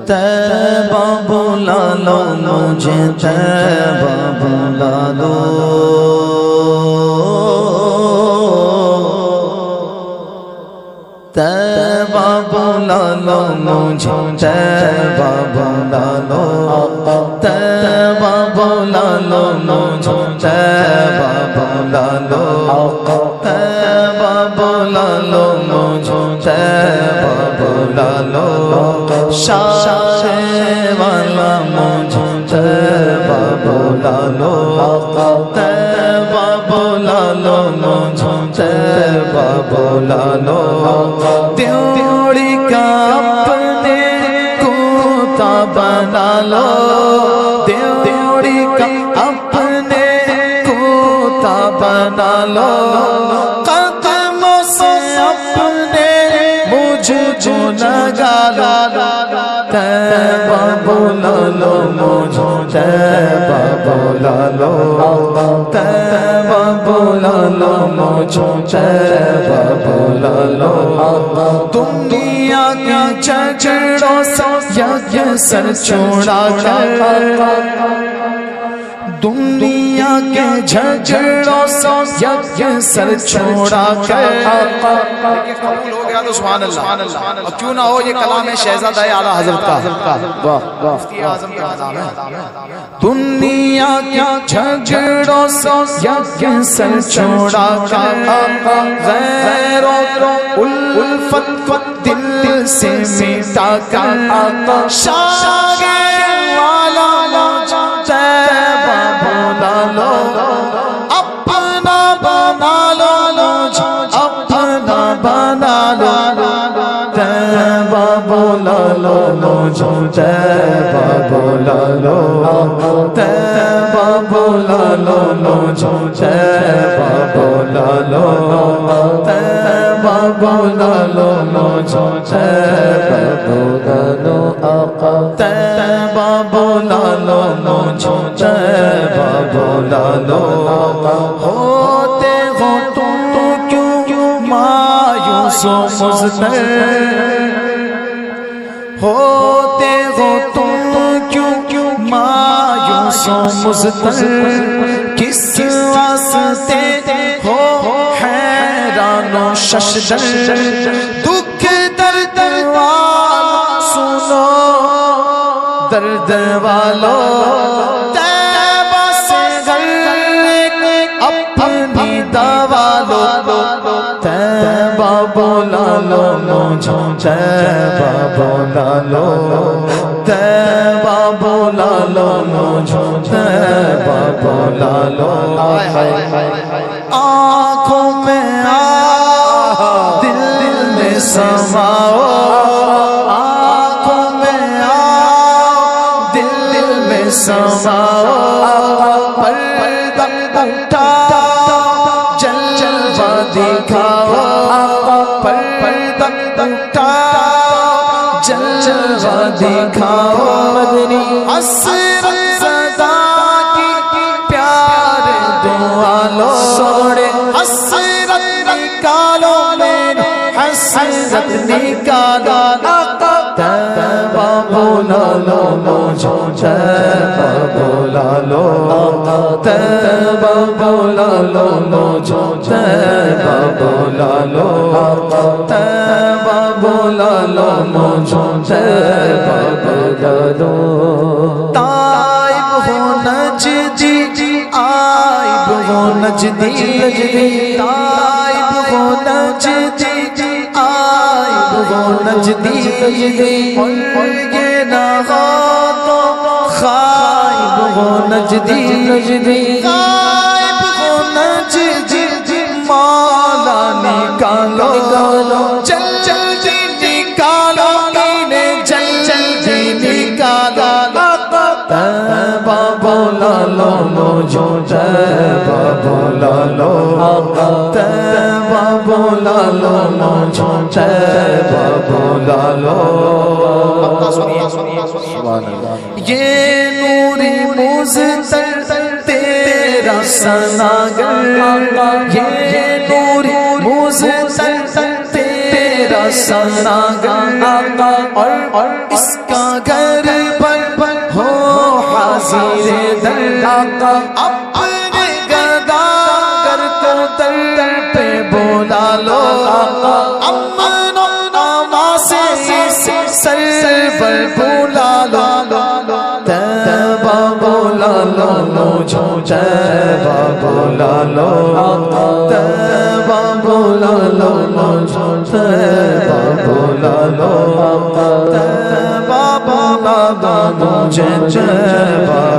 طیبہ بلا لو مجھے طیبہ بلا لو طیبہ بلا لو مجھے طیبہ بلا لو طیبہ بلا لو مجھے طیبہ بلا لو طیبہ بلا لو مجھے طیبہ بلا لو شاہ والا مجھے طیبہ بلا لو طیبہ بلا لو مجھے طیبہ بلا لو دیوڑی کا اپنے کوتا بنا لو دیوڑی کا اپنے کوتا بنا لو قدموں سے اپنے مجھ جو لگا لو طیبہ بلا لو مجھے طیبہ بلا لو طیبہ بلا لو مجھے طیبہ بلا لو دنیا کے جھگڑوں سے یہ سر چھوڑا کر دنیا کے جھگڑوں سے یہ سر چھوڑا کر قبول ہو گیا تو سبحان اللہ اور کیوں نہ ہو یہ کلام ہے شہزادہ اعلیٰ حضرت کا مفتی اعظم کا کلام ہے دنیا کے جھگڑوں سے یہ سر چھوڑا کر غیروں الفت کو دل سے مٹا کر شاہ والا مجھے طیبہ بلا لو اپنا بنا لو اپنا بنا لو طیبہ بلا لو مجھے طیبہ بلا لو طیبہ بلا لو مجھے طیبہ بلا لو طیبہ بلا لو مجھے طیبہ بلا لو طیبہ بلا لو مجھے طیبہ بلا لو ہوتے ہو تم کیوں مایوس و مضطر ہوتے ہو تم کیوں مایوس و مضطر کس واسطے ہو حیران و ششدر دکھ درد والا سنو درد والو طیبہ سے گر اپنی دوا لو طیبہ بلا لو مجھے طیبہ بلا لو طیبہ بلا لو مجھے طیبہ بلا لو آنکھوں میں آؤ دل میں سماؤ آنکھوں میں آؤ دل میں سماؤ پردہ اٹھاؤ جلوہ دکھاؤ پردہ اٹھاؤ جلوہ دکھاؤ مدنی حسرت زدہ کی پیار دعا لو سوڑے حسرت نکالو میری حسرت نکالو طیبہ بلا لو مجھے طیبہ بلا لو طیبہ بلا لو مجھے طیبہ بلا لو طیبہ بلا لو مجھے طیبہ بلا لو تائب ہو نجدی آئب ہو نجدی تائب ہو نجدی آئب ہو نجدی اور یہ نہ ہو تو خائب ہو نجدی غائب ہو نجدی مولا نکالو جلدی نکالو جلدی نکالو طیبہ بلا لو مجھے طیبہ بلا لو طیبہ بلا لو مجھے طیبہ بلا لو یہ نوری مزتر تیرا سناگر یہ نوری مزتر تیرا سناگر اور اس کا گھر پر ہو حاضر در آقا اپنے گدا گر کو در پہ بولا لو امن و امان سے سرور بولا لو طیبہ بولا لو مجھے طیبہ بولا لو طیبہ بولا لو مجھے طیبہ بولا لو طیبہ بولا لو مجھے طیبہ